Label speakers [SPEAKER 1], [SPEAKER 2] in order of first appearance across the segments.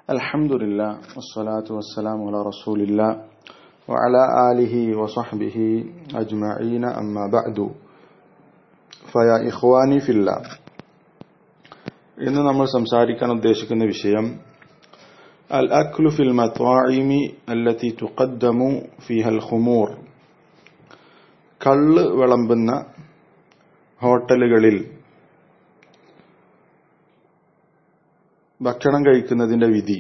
[SPEAKER 1] Alhamdulillah, wassalatu wassalamu ala rasulillah wa ala alihi wa sahbihi ajma'ina amma ba'du. Faya ikhwani fillah. ഇന്ന് നമ്മൾ സംസാരിക്കാൻ ഉദ്ദേശിക്കുന്ന വിഷയം al-aklu fil mata'imi allati tuqaddamu fiha al-khumur. കള്ള് വിളമ്പുന്ന ഹോട്ടലുകളിൽ ഭക്ഷണം കഴിക്കുന്നതിന്റെ വിധി.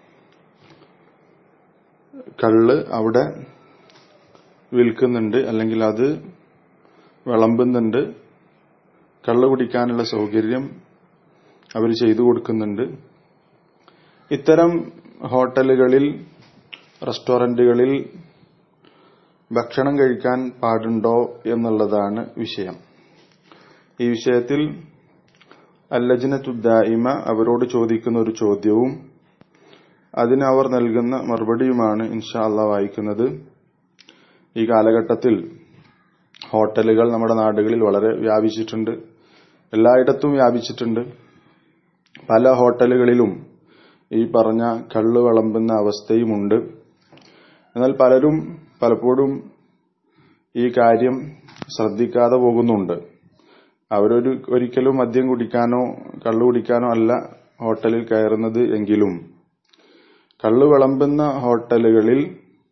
[SPEAKER 1] കള്ള് അവിടെ വിൽക്കുന്നുണ്ട്, അല്ലെങ്കിൽ അത് വിളമ്പുന്നുണ്ട്, കള്ള് കുടിക്കാനുള്ള സൗകര്യം അവർ ചെയ്തു കൊടുക്കുന്നുണ്ട്. ഇത്തരം ഹോട്ടലുകളിൽ, റെസ്റ്റോറന്റുകളിൽ ഭക്ഷണം കഴിക്കാൻ പാടുണ്ടോ എന്നുള്ളതാണ് വിഷയം. ഈ വിഷയത്തിൽ അൽ-ലജ്നത്തു ദായിമ അവരോട് ചോദിക്കുന്ന ഒരു ചോദ്യവും അതിന് അവർ നൽകുന്ന മറുപടിയുമാണ് ഇൻഷാ അല്ലാഹ് വായിക്കുന്നത്. ഈ കാലഘട്ടത്തിൽ ഹോട്ടലുകൾ നമ്മുടെ നാടുകളിൽ വളരെ വ്യാപിച്ചിട്ടുണ്ട്, എല്ലായിടത്തും വ്യാപിച്ചിട്ടുണ്ട്. പല ഹോട്ടലുകളിലും ഈ പറഞ്ഞ കള്ള് വിളമ്പുന്ന അവസ്ഥയുമുണ്ട്. എന്നാൽ പലപ്പോഴും ഈ കാര്യം ശ്രദ്ധിക്കാതെ പോകുന്നുണ്ട്. ഒരിക്കലും മദ്യം കുടിക്കാനോ കള്ളു കുടിക്കാനോ അല്ല ഹോട്ടലിൽ കയറുന്നത് എങ്കിലും കള്ളു വിളമ്പുന്ന ഹോട്ടലുകളിൽ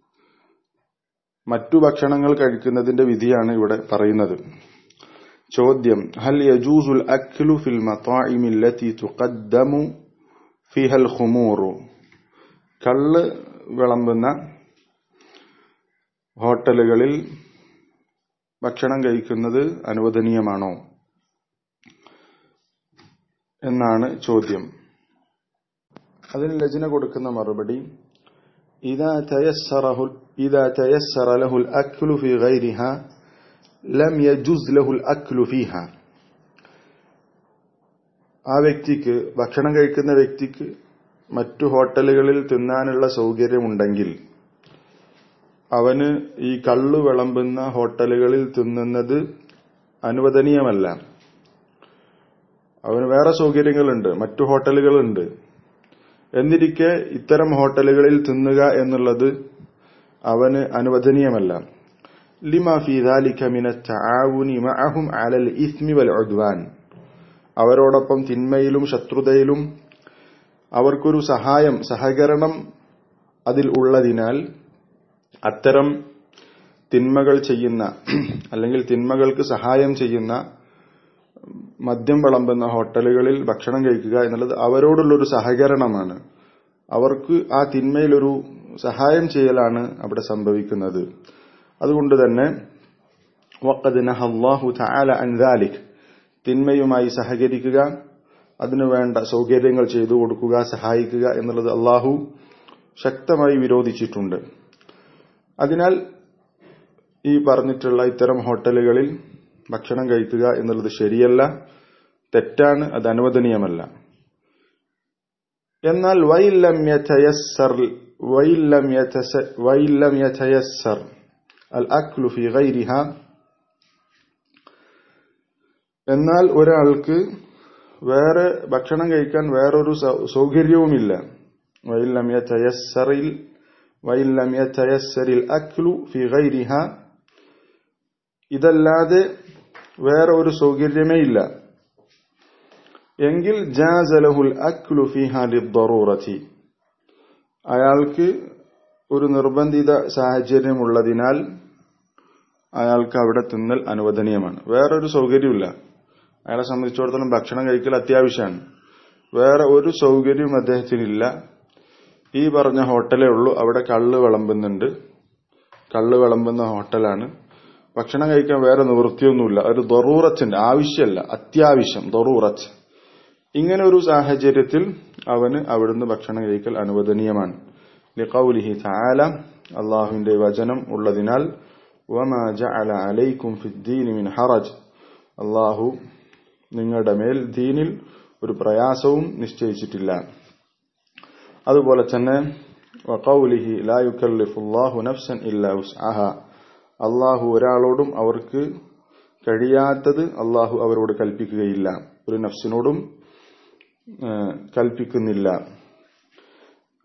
[SPEAKER 1] മറ്റു ഭക്ഷണങ്ങൾ കഴിക്കുന്നതിന്റെ വിധിയാണ് ഇവിടെ പറയുന്നത്. ചോദ്യം: ഹൽ യജൂസുൽ അക്ലു ഫിൽ മതാഇമി അല്ലതി തുഖദ്ദമു ഫിഹൽ ഖുമൂറു. കള്ള് വിളമ്പുന്ന ഹോട്ടലുകളിൽ ഭക്ഷണം കഴിക്കുന്നത് അനുവദനീയമാണോ എന്നാണ് ചോദ്യം. അതിന് ലജ്ന കൊടുക്കുന്ന മറുപടി: ഇദാ തയസ്സറ ലഹുൽ അക്ലു ഫീ ഗൈരിഹാ ലം യജുസ് ലഹുൽ അക്ലു ഫീഹാ. ആ വ്യക്തിക്ക്, ഭക്ഷണം കഴിക്കുന്ന വ്യക്തിക്ക് മറ്റു ഹോട്ടലുകളിൽ തിന്നാനുള്ള സൗകര്യമുണ്ടെങ്കിൽ അവന് ഈ കള്ളു വിളമ്പുന്ന ഹോട്ടലുകളിൽ തിന്നുന്നത് അനുവദനീയമല്ല. അവന് വേറെ സൗകര്യങ്ങളുണ്ട്, മറ്റു ഹോട്ടലുകളുണ്ട്. എന്നിരിക്കെ ഇത്തരം ഹോട്ടലുകളിൽ തിന്നുക എന്നുള്ളത് അവന് അനുവദനീയമല്ല. ലിമാ ഫീ ദാലിക മിന തആവുനി മഅഹും അലൽ ഇസ്മി വൽ ഉദ്വാൻ. അവരോടൊപ്പം തിന്മയിലും ശത്രുതയിലും അവർക്കൊരു സഹകരണം അതിൽ ഉള്ളതിനാൽ അത്തരം തിന്മകൾ ചെയ്യുന്ന, അല്ലെങ്കിൽ തിന്മകൾക്ക് സഹായം ചെയ്യുന്ന മദ്യം വിളമ്പുന്ന ഹോട്ടലുകളിൽ ഭക്ഷണം കഴിക്കുക എന്നുള്ളത് അവരോടുള്ളൊരു സഹകരണമാണ്. അവർക്ക് ആ തിന്മയിലൊരു സഹായം ചെയ്യലാണ് അവിടെ സംഭവിക്കുന്നത്. അതുകൊണ്ട് തന്നെ വഖദ് നഹല്ലാഹു തആല അൻ ദാലിക്, തിന്മയുമായി സഹകരിക്കുക, അതിനുവേണ്ട സൗകര്യങ്ങൾ ചെയ്തു കൊടുക്കുക, സഹായിക്കുക എന്നുള്ളത് അല്ലാഹു ശക്തമായി വിരോധിച്ചിട്ടുണ്ട്. അതിനാൽ ഈ പറഞ്ഞിട്ടുള്ള ഇത്തരം ഹോട്ടലുകളിൽ ഭക്ഷണം കഴിക്കുക എന്നുള്ളത് ശരിയല്ല, തെറ്റാണ്, അത് അനുവദനീയമല്ല. എന്നാൽ വൈലം യതയസ്സർ അൽ അക്ലു ഫീ ഗൈരിഹാ, എന്നാൽ ഒരാൾക്ക് വേറെ ഭക്ഷണം കഴിക്കാൻ വേറൊരു സൗകര്യവുമില്ല. വൈലം യതയസ്സറിൽ അക്ലു ഫീ ഗൈരിഹാ, ഇതല്ലാതെ വേറെ ഒരു സൗകര്യമേ ഇല്ല എങ്കിൽ ജാസ ലഹുൽ അക്ലു ഫീഹാ ലിദ്ദറൂറതി, അയാൾക്ക് ഒരു നിർബന്ധിത സാഹചര്യമുള്ളതിനാൽ അയാൾക്ക് അവിടെ തിന്നൽ അനുവദനീയമാണ്. വേറൊരു സൗകര്യമില്ല, അയാളെ സംബന്ധിച്ചിടത്തോളം ഭക്ഷണം കഴിക്കൽ അത്യാവശ്യമാണ്. വേറെ ഒരു സൗകര്യവും അദ്ദേഹത്തിനില്ല. ഈ പറഞ്ഞ ഹോട്ടലേ ഉള്ളൂ, അവിടെ കള്ള് വിളമ്പുന്നുണ്ട്, കള്ള് വിളമ്പുന്ന ഹോട്ടലാണ്. ഭക്ഷണം കഴിക്കാൻ വേറെ നിവൃത്തിയൊന്നുമില്ല, ഒരു ദറൂറത്തിന്റെ ആവശ്യമല്ല, അത്യാവശ്യം, ദറൂറത്ത്. ഇങ്ങനെ ഒരു സാഹചര്യത്തിൽ അവന് അവിടുന്ന് ഭക്ഷണം കഴിക്കൽ അനുവദനീയമാണ്. ലിഖൗലിഹി തആല, അല്ലാഹുവിന്റെ വചനം ഉള്ളതിനാൽ, വമാ ജഅല അലൈക്കും ഫിദ്ദീനി മിൻ ഹറജ്, അല്ലാഹു നിങ്ങളുടെ മേൽ ദീനിൽ ഒരു പ്രയാസവും നിശ്ചയിച്ചിട്ടില്ല. അതുപോലെ തന്നെ വഖൗലിഹി ലാ യുകല്ലിഫുല്ലാഹു നഫ്സൻ ഇല്ലാ വസ്അഹാ, അല്ലാഹു ഒരാളോടും അവർക്ക് കഴിയാത്തത് അല്ലാഹു അവരോട് കൽപ്പിക്കുകയില്ല, ഒരു നഫ്സിനോടും കൽപ്പിക്കുന്നില്ല.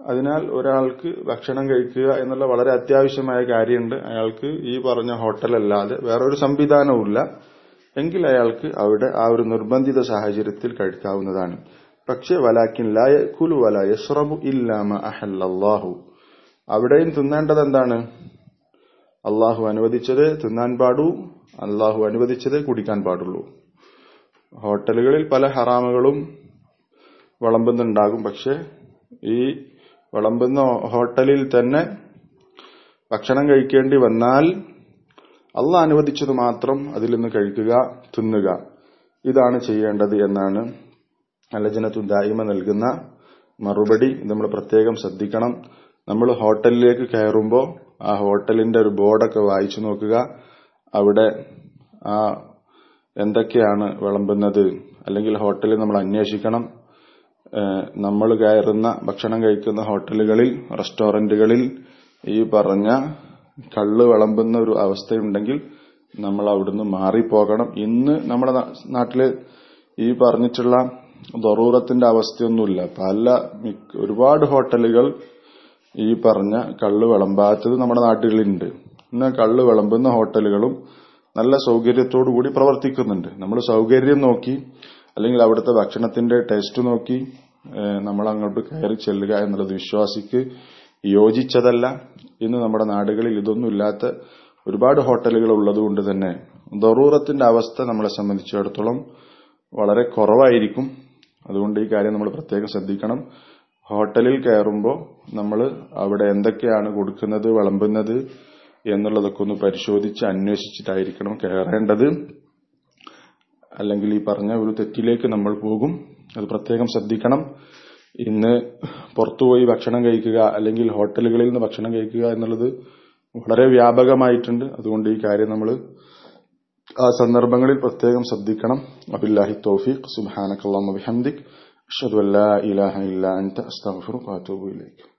[SPEAKER 1] അതിനാൽ ഒരാൾക്ക് ഭക്ഷണം കഴിക്കുക എന്നുള്ള വളരെ അത്യാവശ്യമായ കാര്യമുണ്ട്. അയാൾക്ക് ഈ പറഞ്ഞ ഹോട്ടലല്ലാതെ വേറൊരു സംവിധാനവുമില്ല എങ്കിൽ അയാൾക്ക് അവിടെ ആ ഒരു നിർബന്ധിത സാഹചര്യത്തിൽ കഴിക്കാവുന്നതാണ്. പക്ഷേ വലാകിൻ ലാ യഅകുലു വലാ യശ്റബു ഇല്ലാ മാ അഹല്ലല്ലാഹു, അവിടെയും തിന്നേണ്ടത് എന്താണ്? അള്ളാഹു അനുവദിച്ചത് തിന്നാൻ പാടൂ, അള്ളാഹു അനുവദിച്ചത് കുടിക്കാൻ പാടുള്ളൂ. ഹോട്ടലുകളിൽ പല ഹറാമുകളും വിളമ്പുന്നുണ്ടാകും. പക്ഷെ ഈ വിളമ്പുന്ന ഹോട്ടലിൽ തന്നെ ഭക്ഷണം കഴിക്കേണ്ടി വന്നാൽ അള്ളാഹ് അനുവദിച്ചത് മാത്രം അതിൽ നിന്ന് കഴിക്കുക, തിന്നുക, ഇതാണ് ചെയ്യേണ്ടത് എന്നാണ് ലജ്നത്തു ദായിമ നൽകുന്ന മറുപടി. നമ്മൾ പ്രത്യേകം ശ്രദ്ധിക്കണം. നമ്മൾ ഹോട്ടലിലേക്ക് കയറുമ്പോൾ ആ ഹോട്ടലിന്റെ ഒരു ബോർഡൊക്കെ വായിച്ചു നോക്കുക. അവിടെ എന്തൊക്കെയാണ് വിളമ്പുന്നത്, അല്ലെങ്കിൽ ഹോട്ടലിൽ നമ്മൾ അന്വേഷിക്കണം. നമ്മൾ കയറുന്ന ഭക്ഷണം കഴിക്കുന്ന ഹോട്ടലുകളിൽ, റെസ്റ്റോറന്റുകളിൽ ഈ പറഞ്ഞ കള്ള് വിളമ്പുന്ന ഒരു അവസ്ഥയുണ്ടെങ്കിൽ നമ്മൾ അവിടുന്ന് മാറിപ്പോകണം. ഇന്ന് നമ്മുടെ നാട്ടില് ഈ പറഞ്ഞിട്ടുള്ള ദറൂറത്തിന്റെ അവസ്ഥയൊന്നുമില്ല. ഒരുപാട് ഹോട്ടലുകൾ ഈ പറഞ്ഞ കള്ള് വിളമ്പാത്തത് നമ്മുടെ നാട്ടുകളിലുണ്ട്. ഇന്ന് കള്ള് വിളമ്പുന്ന ഹോട്ടലുകളും നല്ല സൗകര്യത്തോടുകൂടി പ്രവർത്തിക്കുന്നുണ്ട്. നമ്മൾ സൗകര്യം നോക്കി അല്ലെങ്കിൽ അവിടുത്തെ ഭക്ഷണത്തിന്റെ ടേസ്റ്റ് നോക്കി നമ്മൾ അങ്ങോട്ട് കയറി ചെല്ലുക എന്നുള്ളത് വിശ്വാസിക്ക് യോജിച്ചതല്ല. ഇന്ന് നമ്മുടെ നാടുകളിൽ ഇതൊന്നും ഇല്ലാത്ത ഒരുപാട് ഹോട്ടലുകൾ ഉള്ളതുകൊണ്ട് തന്നെ ദറൂറത്തിന്റെ അവസ്ഥ നമ്മളെ സംബന്ധിച്ചിടത്തോളം വളരെ കുറവായിരിക്കും. അതുകൊണ്ട് ഈ കാര്യം നമ്മൾ പ്രത്യേകം ശ്രദ്ധിക്കണം. ഹോട്ടലിൽ കയറുമ്പോൾ നമ്മൾ അവിടെ എന്തൊക്കെയാണ് കൊടുക്കുന്നത്, വിളമ്പുന്നത് എന്നുള്ളതൊക്കെ ഒന്ന് പരിശോധിച്ച് അന്വേഷിച്ചിട്ടായിരിക്കണം കയറേണ്ടത്. അല്ലെങ്കിൽ ഈ പറഞ്ഞ ഒരു തെറ്റിലേക്ക് നമ്മൾ പോകും. അത് പ്രത്യേകം ശ്രദ്ധിക്കണം. ഇന്ന് പുറത്തുപോയി ഭക്ഷണം കഴിക്കുക അല്ലെങ്കിൽ ഹോട്ടലുകളിൽ നിന്ന് ഭക്ഷണം കഴിക്കുക എന്നുള്ളത് വളരെ വ്യാപകമായിട്ടുണ്ട്. അതുകൊണ്ട് ഈ കാര്യം നമ്മൾ ആ സന്ദർഭങ്ങളിൽ പ്രത്യേകം ശ്രദ്ധിക്കണം. വബില്ലാഹി തൗഫീഖ്. സുബ്ഹാനകല്ലാഹുമ്മ വബിഹംദിക് അഷ്ഹദു അല്ലാ ഇലാഹ ഇല്ലാ അൻത അസ്തഗ്ഫിറുക വഅതൂബു ഇലൈക്.